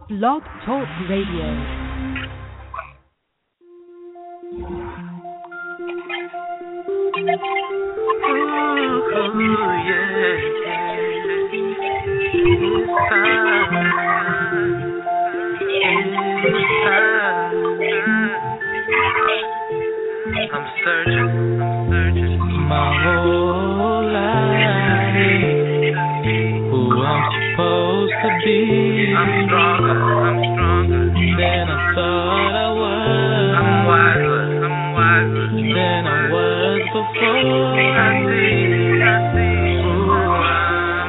Blog Talk Radio. I'm searching my whole life, who I'm supposed to be. I'm stronger than I thought I was. I'm wiser than I was before. I see who I'm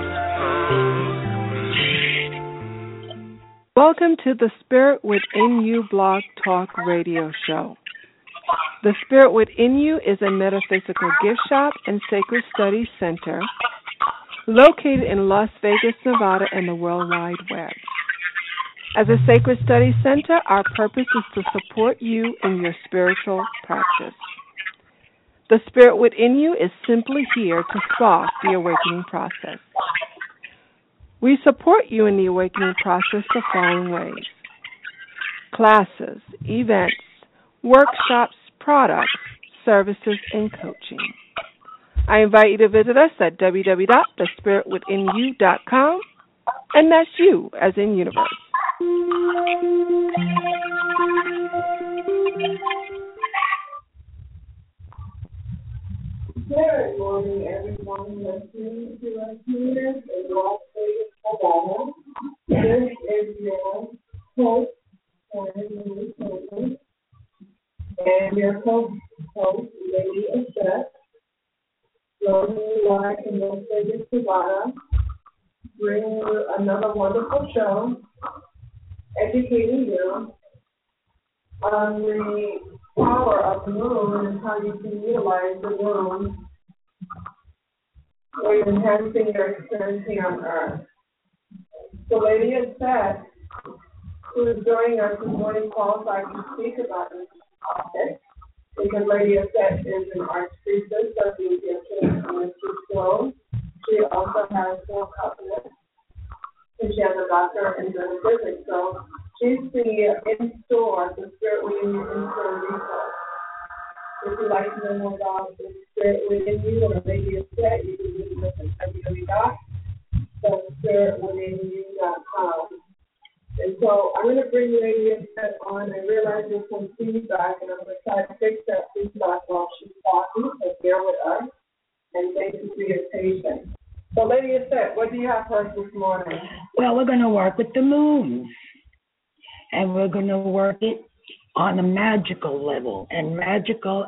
supposed to be. Welcome to the Spirit Within You Blog Talk Radio Show. The Spirit Within You is a metaphysical gift shop and sacred study center located in Las Vegas, Nevada, and the World Wide Web. As a sacred study center, our purpose is to support you in your spiritual practice. The Spirit Within You is simply here to spark the awakening process. We support you in the awakening process the following ways: classes, events, workshops, products, services, and coaching. I invite you to visit us at www.thespiritwithinyou.com, and that's you as in universe. Good morning, everyone listening to us here in Las Vegas, Nevada. This is your host, and your co-host, Lady Esther, joining you live in Las Vegas, Nevada, bringing you another wonderful show, educating you on the power of the moon and how you can utilize the moon for enhancing your experience here on Earth. So Lady Esther, who is joining us this morning, qualified to speak about this topic, because Lady Esther is an archpriestess of the Egyptian Mystery School. She also has 4 covenants, and she has a doctorate in metaphysics. So she's the in-store, the Spirit Within You in-store resource. If you'd like to know more about the Spirit Within You or Lady Esther, you can visit us at www.thespiritwithinyou.com. And so I'm going to bring Lady Esther on. I realize there's some feedback, and I'm going to try to fix that feedback while she's talking, so bear with us. And thank you for your patience. So Lady Esther, what do you have for us this morning? Well, we're going to work with the moon, and we're going to work it on a magical level, and magical,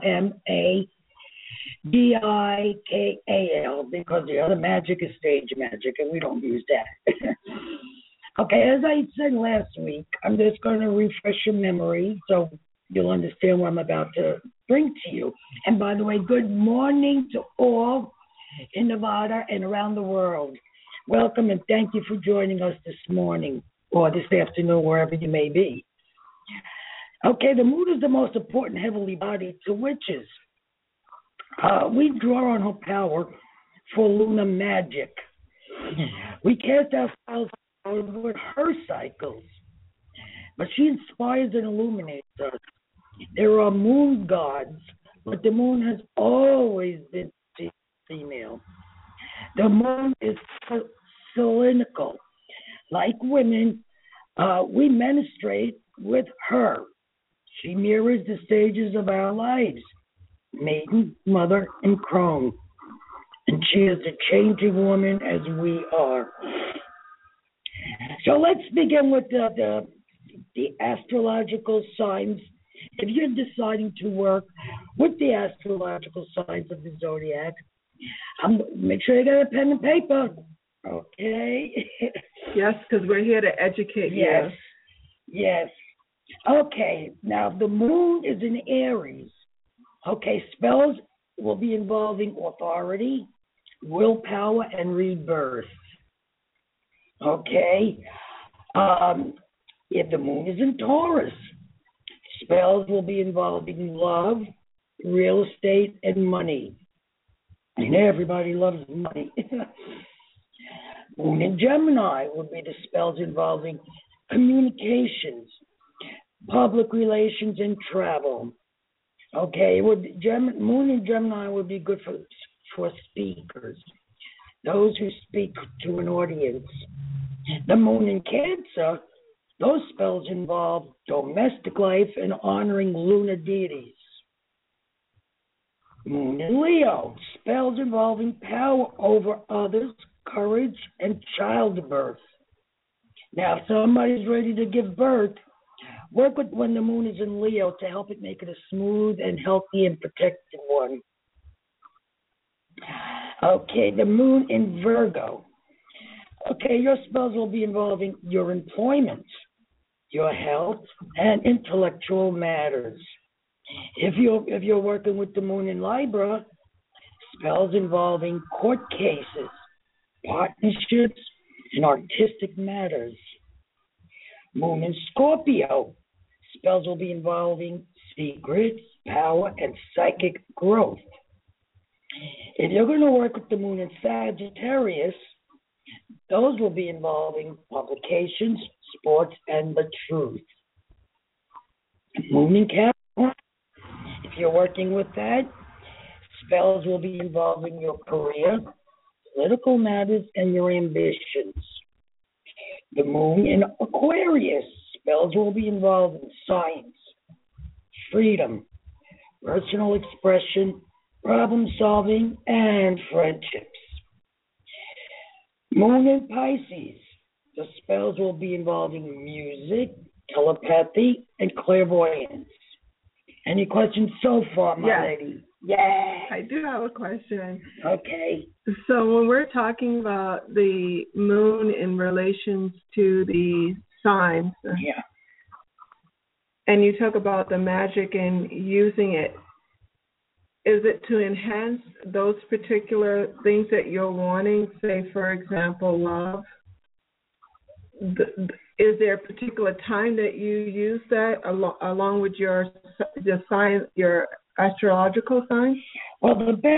M-A-D-I-K-A-L, because the other magic is stage magic, and we don't use that. Okay, as I said last week, I'm just going to refresh your memory so you'll understand what I'm about to bring to you. And by the way, good morning to all in Nevada and around the world. Welcome and thank you for joining us this morning or this afternoon, wherever you may be. Okay, the moon is the most important heavenly body to witches. We draw on her power for lunar magic. We cast our spells with her cycles, but she inspires and illuminates us. There are moon gods, but the moon has always been female. The moon is cylindrical. Like women, we menstruate with her. She mirrors the stages of our lives: maiden, mother, and crone. And she is a changing woman as we are. So let's begin with the astrological signs. If you're deciding to work with the astrological signs of the zodiac, make sure you got a pen and paper, okay? Yes, because we're here to educate you. Yes. Okay, now the moon is in Aries. Okay, spells will be involving authority, willpower, and rebirth. Okay, if the moon is in Taurus, spells will be involving love, real estate, and money. And everybody loves money. Moon in Gemini would be the spells involving communications, public relations, and travel. Okay, Moon in Gemini would be good for speakers, those who speak to an audience. The Moon in Cancer, those spells involve domestic life and honoring lunar deities. Moon in Leo, spells involving power over others, courage, and childbirth. Now, if somebody's ready to give birth, work with when the moon is in Leo to help it make it a smooth and healthy and protected one. Okay, the moon in Virgo. Okay, your spells will be involving your employment, your health, and intellectual matters. If you're working with the moon in Libra, spells involving court cases, partnerships, and artistic matters. Moon in Scorpio, spells will be involving secrets, power, and psychic growth. If you're going to work with the moon in Sagittarius, those will be involving publications, sports, and the truth. Moon in Capricorn, if you're working with that, spells will be involving your career, political matters, and your ambitions. The moon in Aquarius, spells will be involved in science, freedom, personal expression, problem solving, and friendships. Moon in Pisces, the spells will be involving music, telepathy, and clairvoyance. Any questions so far, my lady? Yeah. I do have a question. Okay. So when we're talking about the moon in relations to the signs, and you talk about the magic and using it, is it to enhance those particular things that you're wanting? Say, for example, love. Is there a particular time that you use that along with your sign, your astrological sign? Well,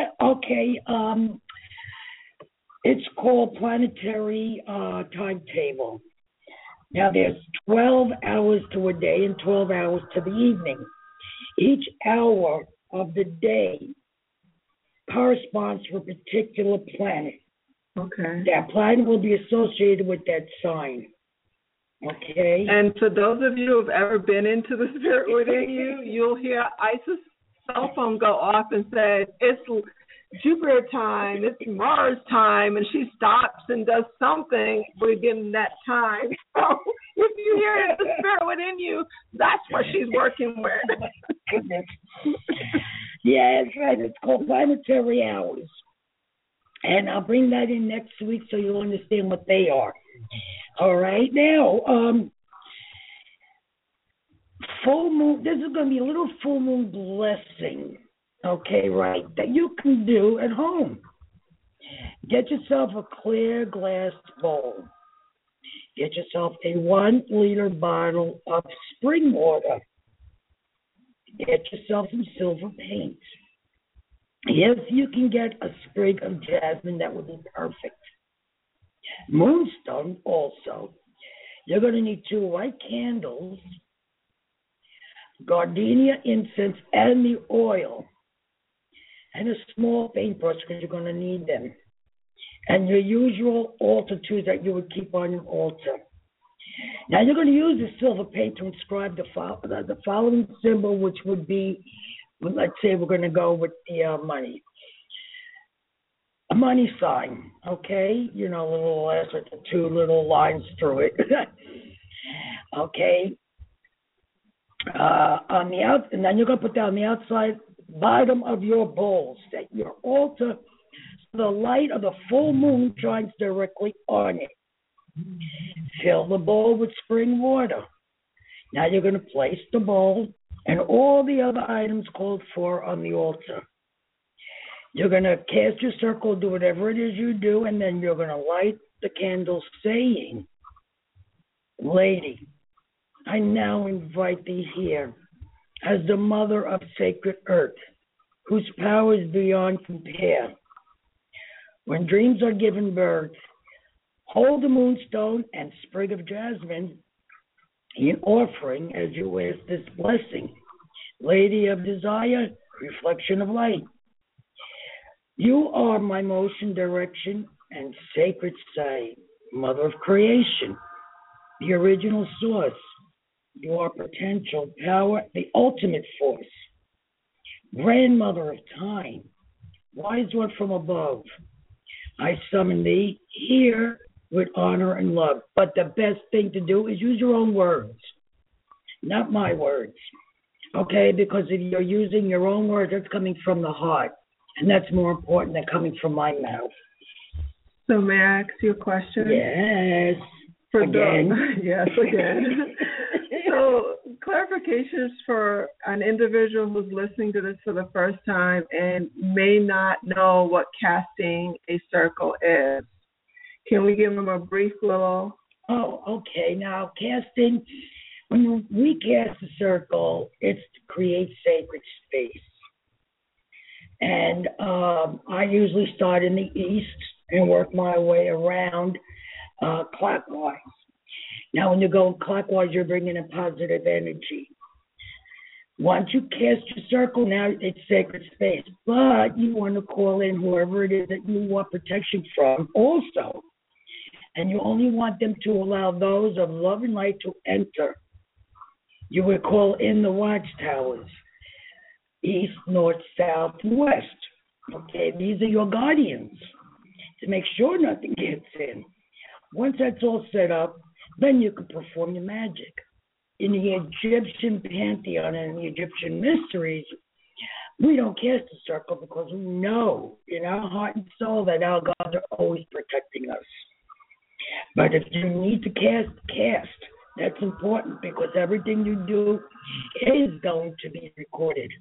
it's called planetary timetable. Now, there's 12 hours to a day and 12 hours to the evening. Each hour of the day corresponds to a particular planet. Okay. That planet will be associated with that sign. Okay. And for those of you who have ever been into the spirit within you, you'll hear Isis' cell phone go off and say, it's Jupiter time, it's Mars time, and she stops and does something within that time. So if you hear the spirit within you, that's what she's working with. Goodness. Yeah, that's right. It's called planetary hours. And I'll bring that in next week so you'll understand what they are. All right. Now, full moon, this is going to be a little full moon blessing, okay, right, that you can do at home. Get yourself a clear glass bowl. Get yourself a 1-liter bottle of spring water. Get yourself some silver paint. If you can get a sprig of jasmine, that would be perfect. Moonstone also. You're going to need 2 white candles, gardenia incense, and the oil, and a small paintbrush because you're going to need them, and your usual altar tools that you would keep on your altar. Now you're going to use the silver paint to inscribe the following symbol, which would be, let's say we're going to go with the money. A money sign, okay? You know, little S with the 2 little lines through it. Okay. On the out, and then you're going to put that on the outside bottom of your bowl. Set your altar so the light of the full moon shines directly on it. Fill the bowl with spring water. Now you're going to place the bowl and all the other items called for on the altar. You're going to cast your circle, do whatever it is you do, and then you're going to light the candle saying, Lady, I now invite thee here as the mother of sacred earth, whose power is beyond compare. When dreams are given birth, hold the moonstone and sprig of jasmine in offering as you ask this blessing. Lady of Desire, reflection of light. You are my motion, direction, and sacred site, mother of creation, the original source. You are potential, power, the ultimate force, grandmother of time, wise one from above. I summon thee here with honor and love. But the best thing to do is use your own words, not my words. Okay? Because if you're using your own words, that's coming from the heart. And that's more important than coming from my mouth. So may I ask you a question? Yes. Again. Yes, again. So clarifications for an individual who's listening to this for the first time and may not know what casting a circle is. Can we give them a brief little? Oh, okay. Now, casting, when we cast a circle, it's to create sacred space. And I usually start in the east and work my way around clockwise. Now, when you go clockwise, you're bringing in positive energy. Once you cast your circle, now it's sacred space. But you want to call in whoever it is that you want protection from also. And you only want them to allow those of love and light to enter. You would call in the watchtowers, east, north, south, and west. Okay, these are your guardians to make sure nothing gets in. Once that's all set up, then you can perform your magic. In the Egyptian pantheon and the Egyptian mysteries, we don't cast a circle because we know in our heart and soul that our gods are always protecting us. But if you need to cast. That's important because everything you do is going to be recorded.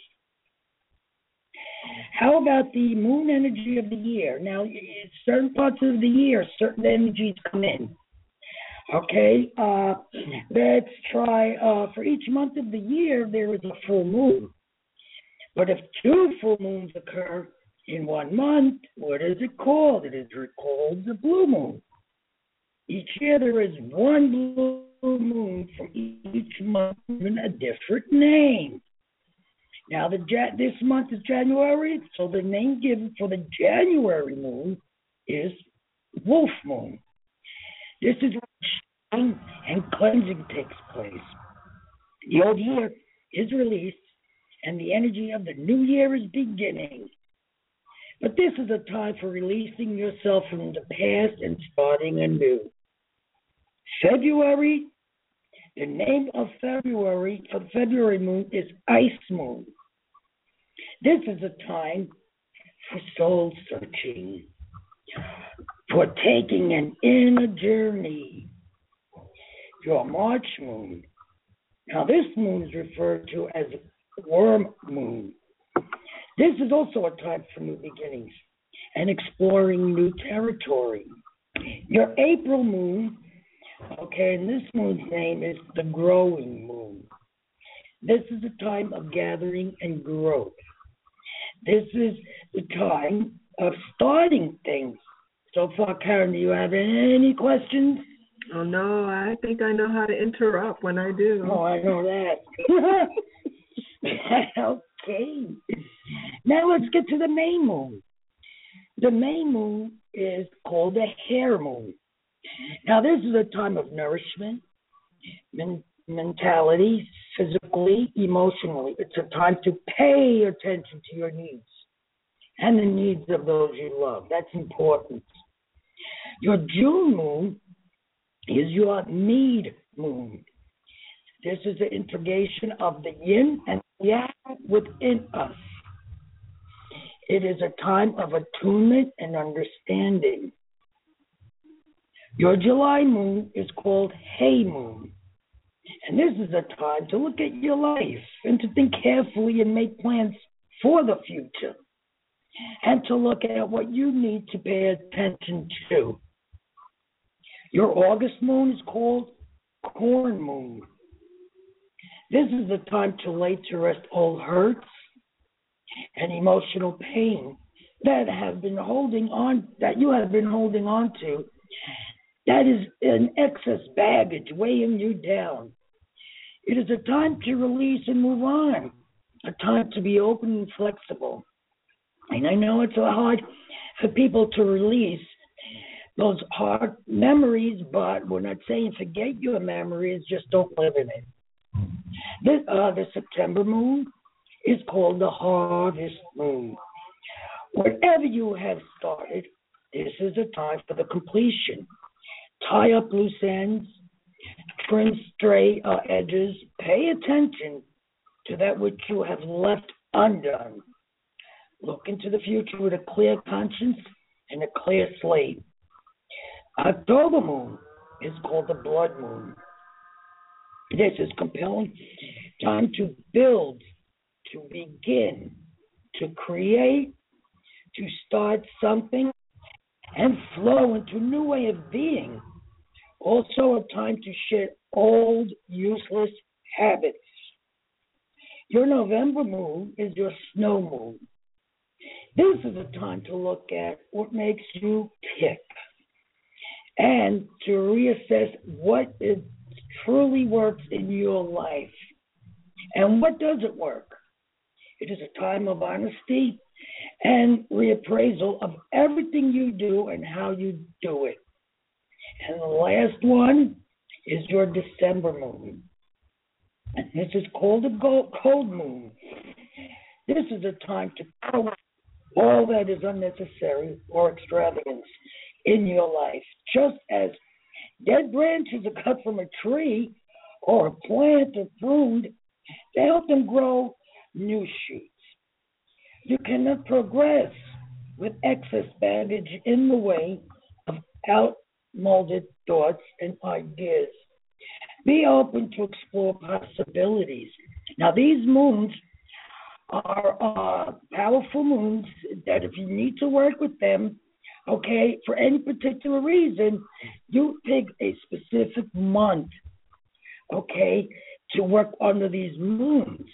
How about the moon energy of the year? Now, in certain parts of the year, certain energies come in. Okay, let's try, for each month of the year, there is a full moon. But if two full moons occur in 1 month, what is it called? It is called the blue moon. Each year there is one blue moon from each month given a different name. Now, this month is January, so the name given for the January moon is Wolf Moon. This is when shine and cleansing takes place. The old year is released, and the energy of the new year is beginning. But this is a time for releasing yourself from the past and starting anew. February, the name of February for the February moon is Ice Moon. This is a time for soul searching, for taking an inner journey. Your March moon. Now, this moon is referred to as Worm Moon. This is also a time for new beginnings and exploring new territory. Your April moon, okay, and this moon's name is the Growing Moon. This is a time of gathering and growth. This is the time of starting things. So far, Karen, do you have any questions? Oh, no, I think I know how to interrupt when I do. Oh, I know that. Okay. Now let's get to the May moon. The May moon is called the Hare Moon. Now, this is a time of nourishment, mentality, physically, emotionally. It's a time to pay attention to your needs and the needs of those you love. That's important. Your June moon is your Need moon. This is the integration of the yin and yang within us. It is a time of attunement and understanding. Your July moon is called Hay Moon. And this is a time to look at your life and to think carefully and make plans for the future. And to look at what you need to pay attention to. Your August moon is called Corn Moon. This is the time to lay to rest all hurts and emotional pain that you have been holding on to, that is an excess baggage weighing you down. It is a time to release and move on, a time to be open and flexible. And I know it's hard for people to release those hard memories, but we're not saying forget your memories, just don't live in it. The September moon is called the harvest moon. Whatever you have started, this is a time for the completion. Tie up loose ends, trim stray edges, pay attention to that which you have left undone. Look into the future with a clear conscience and a clear slate. October moon is called the blood moon. This is compelling time to build, to begin, to create, to start something and flow into a new way of being. Also a time to shed old, useless habits. Your November moon is your snow moon. This is a time to look at what makes you tick and to reassess what is truly works in your life and what doesn't work. It is a time of honesty and reappraisal of everything you do and how you do it. And the last one is your December moon. And this is called a cold moon. This is a time to cut away all that is unnecessary or extravagance in your life. Just as dead branches are cut from a tree or a plant or pruned to help them grow new shoots. You cannot progress with excess baggage in the way of outmolded thoughts and ideas. Be open to explore possibilities. Now, these moons are powerful moons that if you need to work with them, okay, for any particular reason, you pick a specific month, okay, to work under these moons.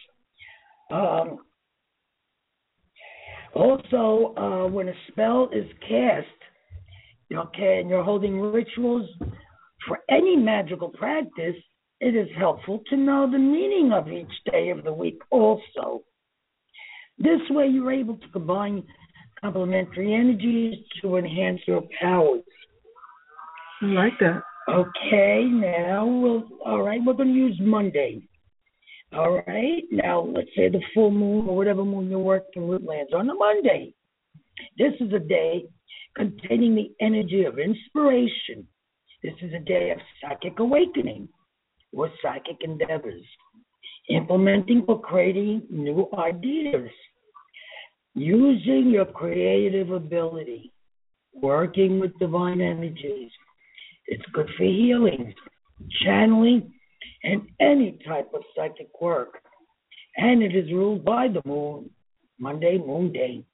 Also, when a spell is cast, okay, and you're holding rituals for any magical practice, it is helpful to know the meaning of each day of the week also. This way you're able to combine complementary energies to enhance your powers. I like that. Okay, now we're going to use Monday. All right, now let's say the full moon or whatever moon you're working with lands on a Monday. This is a day containing the energy of inspiration. This is a day of psychic awakening or psychic endeavors, implementing or creating new ideas, using your creative ability, working with divine energies. It's good for healing, channeling, and any type of psychic work. And it is ruled by the moon, Monday, moon day.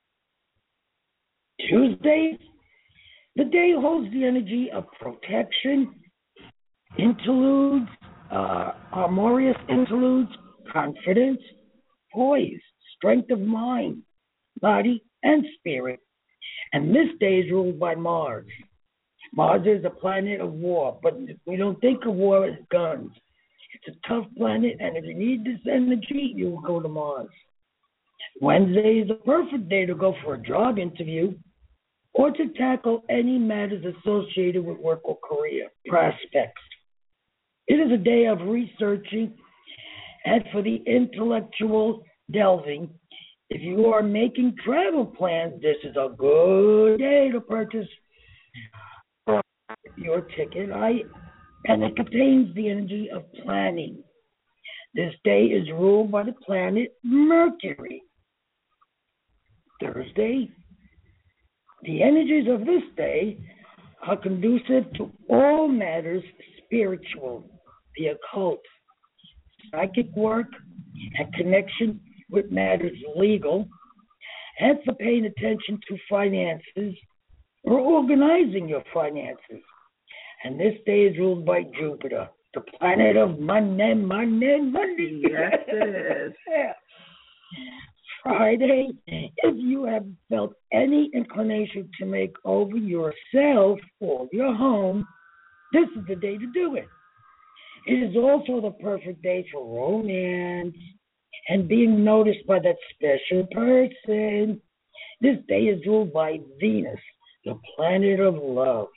Tuesday, the day holds the energy of protection, interludes, harmonious interludes, confidence, poise, strength of mind, body, and spirit. And this day is ruled by Mars. Mars is a planet of war, but we don't think of war as guns. It's a tough planet, and if you need this energy, you will go to Mars. Wednesday is a perfect day to go for a job interview or to tackle any matters associated with work or career prospects. It is a day of researching and for the intellectual delving. If you are making travel plans, this is a good day to purchase your ticket. And it contains the energy of planning. This day is ruled by the planet Mercury. Thursday, the energies of this day are conducive to all matters spiritual, the occult, psychic work, and connection with matters legal, and for paying attention to finances or organizing your finances. And this day is ruled by Jupiter, the planet of money. Yes, it is. Friday, if you have felt any inclination to make over yourself or your home, this is the day to do it. It is also the perfect day for romance and being noticed by that special person. This day is ruled by Venus, the planet of love.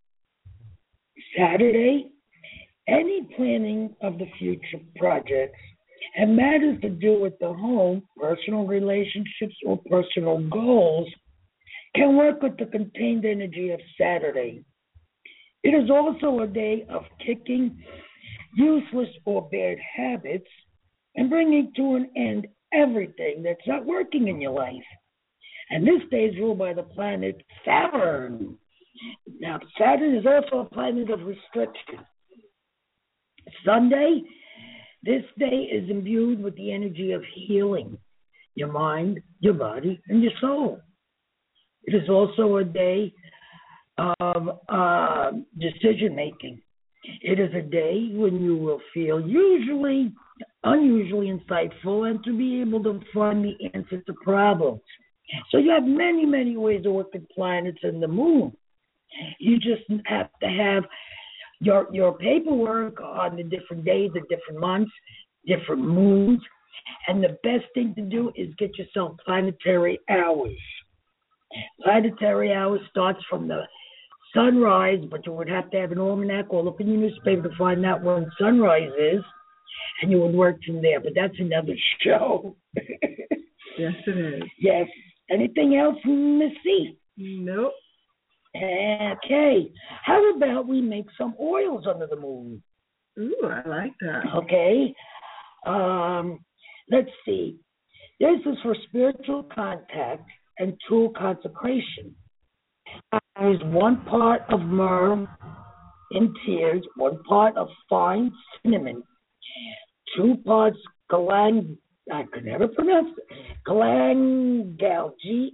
Saturday, any planning of the future projects and matters to do with the home, personal relationships, or personal goals can work with the contained energy of Saturday. It is also a day of kicking useless or bad habits and bringing to an end everything that's not working in your life. And this day is ruled by the planet Saturn. Now, Saturn is also a planet of restriction. Sunday, this day is imbued with the energy of healing your mind, your body, and your soul. It is also a day of decision making. It is a day when you will feel unusually insightful and to be able to find the answer to problems. So you have many, many ways to work with planets and the moon. You just have to have your paperwork on the different days, the different months, different moons. And the best thing to do is get yourself planetary hours. Planetary hours starts from the sunrise, but you would have to have an almanac or look in your newspaper to find out when sunrise is, and you would work from there. But that's another show. Yes, it is. Yes. Anything else, Miss C? Nope. Okay. How about we make some oils under the moon? Ooh, I like that. Okay. Let's see. This is for spiritual contact and tool consecration. There's 1 part of myrrh in tears, 1 part of fine cinnamon, 2 parts galang. I could never pronounce it. Galangal,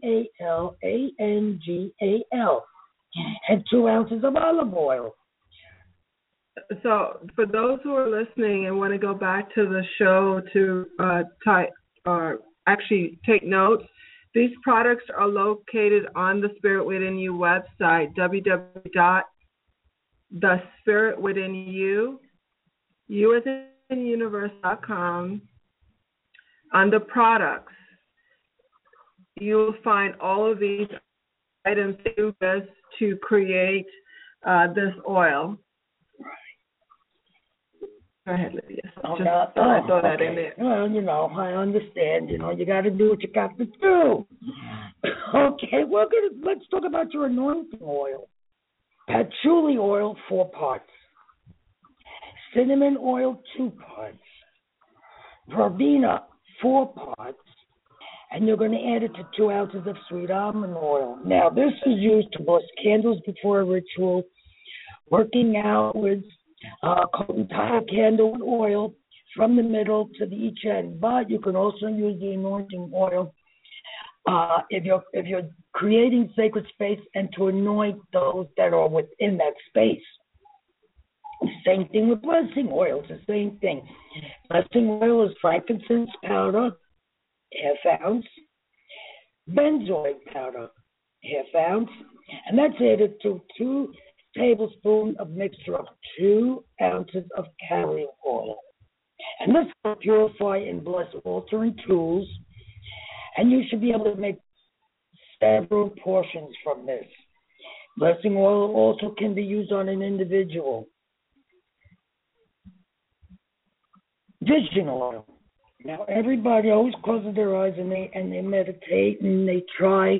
Galangal, and 2 ounces of olive oil. So, for those who are listening and want to go back to the show to actually take notes, these products are located on the Spirit Within You website, www.thespiritwithinyou, universe.com. Under products, you'll find all of these items to create this oil. Go ahead, Lydia. I throw that in there. Well, I understand. You got to do what you got to do. Okay, let's talk about your anointing oil. Patchouli oil, 4 parts. Cinnamon oil, 2 parts. Verbena, 4 parts. And you're going to add it to 2 ounces of sweet almond oil. Now, this is used to bless candles before a ritual, working out with coat and tie a candle with oil from the middle to the each end. But you can also use the anointing oil if you're creating sacred space and to anoint those that are within that space. Same thing with blessing oil. It's the same thing. Blessing oil is frankincense powder, 1/2 ounce, benzoin powder, 1/2 ounce, and that's added to 2 tablespoons of mixture of 2 ounces of carrier oil. And this will purify and bless altering tools, and you should be able to make several portions from this. Blessing oil also can be used on an individual. Vision oil. Now, everybody always closes their eyes and they meditate and they try,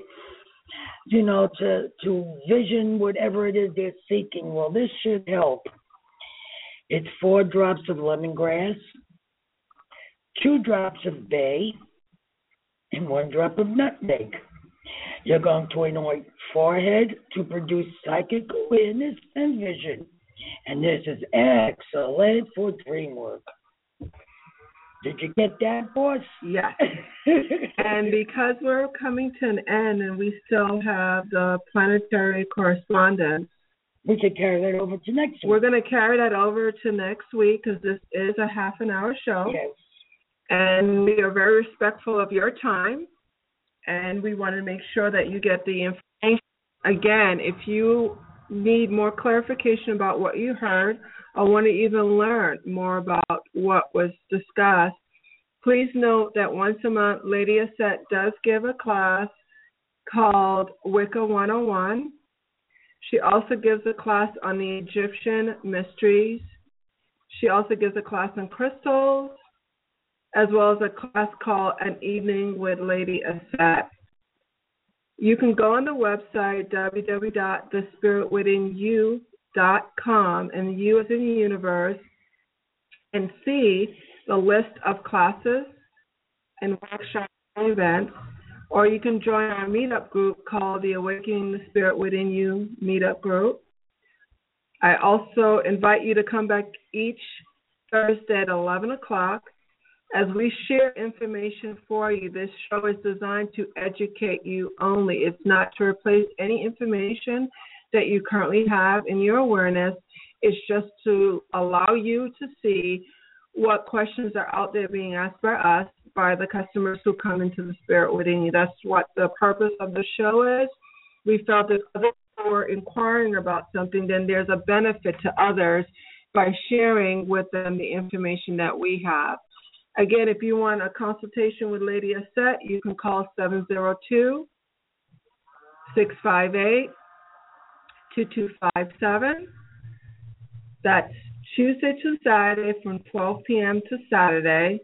to vision whatever it is they're seeking. Well, this should help. It's 4 drops of lemongrass, 2 drops of bay, and 1 drop of nutmeg. You're going to anoint forehead to produce psychic awareness and vision. And this is excellent for dream work. Did you get that, boss? Yes. And because we're coming to an end and we still have the planetary correspondence, we could carry that over to next week. We're going to carry that over to next week because this is a half-an-hour show. Yes. And we are very respectful of your time. And we want to make sure that you get the information. Again, if you need more clarification about what you heard or want to even learn more about what was discussed, please note that once a month, Lady Aset does give a class called Wicca 101. She also gives a class on the Egyptian mysteries. She also gives a class on crystals, as well as a class called An Evening with Lady Aset. You can go on the website, www.thespiritwithinyou.com, and the U is in the universe, and see the list of classes and workshops and events, or you can join our meetup group called the Awakening the Spirit Within You meetup group. I also invite you to come back each Thursday at 11 o'clock as we share information for you. This show is designed to educate you only. It's not to replace any information that you currently have in your awareness. It's just to allow you to see what questions are out there being asked by us, by the customers who come into the Spirit Within You. That's what the purpose of the show is. We felt that if others were inquiring about something, then there's a benefit to others by sharing with them the information that we have. Again, if you want a consultation with Lady Aset, you can call 702-658-2257. That's Tuesday to Saturday from 12 p.m. to Saturday.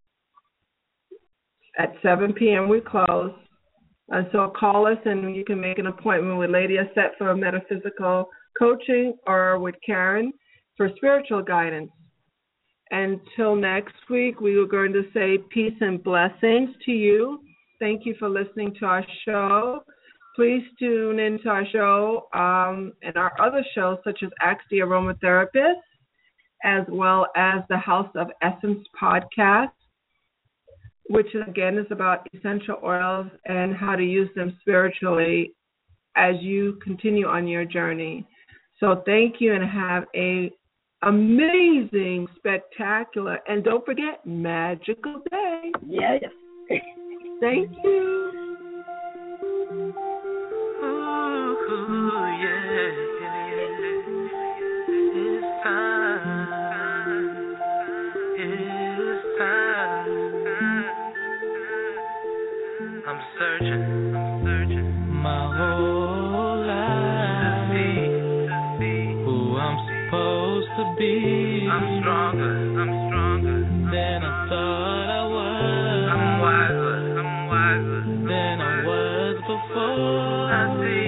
At 7 p.m. we close. And so call us and you can make an appointment with Lady Aset for metaphysical coaching or with Karen for spiritual guidance. Until next week, we are going to say peace and blessings to you. Thank you for listening to our show. Please tune into our show and our other shows, such as Ask the Aromatherapist, as well as the House of Essence podcast, which again is about essential oils and how to use them spiritually as you continue on your journey. So thank you and have a amazing, spectacular, and don't forget, magical day. Yes. Thank you. Ooh, yeah. It's time. It's time. I'm searching my whole life to see who I'm supposed to be. I'm stronger than I thought I was. I'm wiser than I was before. I see